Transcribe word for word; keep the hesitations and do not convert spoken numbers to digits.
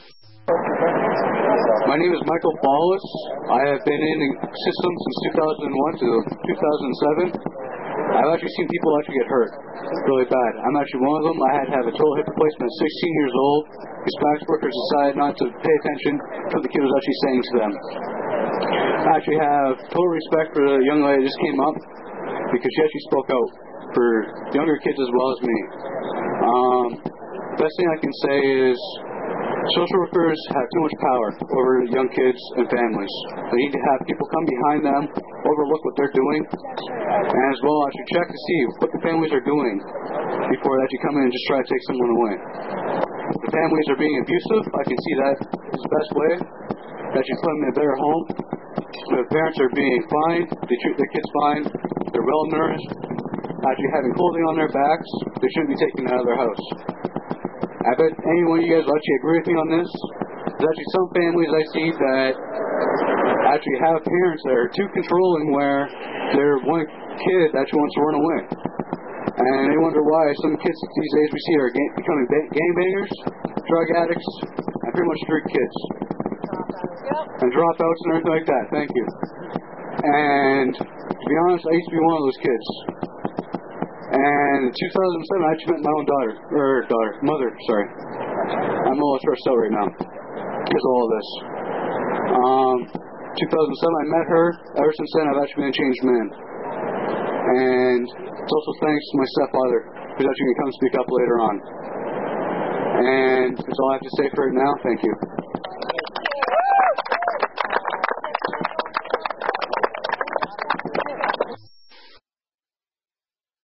My name is Michael Paulus. I have been in systems since two thousand one to two thousand seven. I've actually seen people actually get hurt really bad. I'm actually one of them. I had to have a total hip replacement at sixteen years old. These practice workers decided not to pay attention to what the kid was actually saying to them. I actually have total respect for the young lady that just came up because she actually spoke out for younger kids as well as me. Um, best thing I can say is social workers have too much power over young kids and families. They need to have people come behind them, overlook what they're doing, and as well actually check to see what the families are doing before they actually come in and just try to take someone away. If the families are being abusive, I can see that is the best way. That you put them in a better home. If the parents are being fine, they treat their kids fine, they're well nourished, actually having clothing on their backs, they shouldn't be taken out of their house. I bet any one of you guys will actually agree with me on this. There's actually some families I see that actually have parents that are too controlling where their one kid actually wants to run away. And they wonder why some kids these days we see are ga- becoming ba- gangbangers, drug addicts, and pretty much street kids. And dropouts and everything like that. Thank you. And to be honest, I used to be one of those kids. And in two thousand seven, I actually met my own daughter, or daughter, mother, sorry. I'm a little stressed out right now because of all of this. Um, two thousand seven, I met her. Ever since then, I've actually been a changed man. And it's also thanks to my stepfather, who's actually going to come speak up later on. And that's all I have to say for it now. Thank you.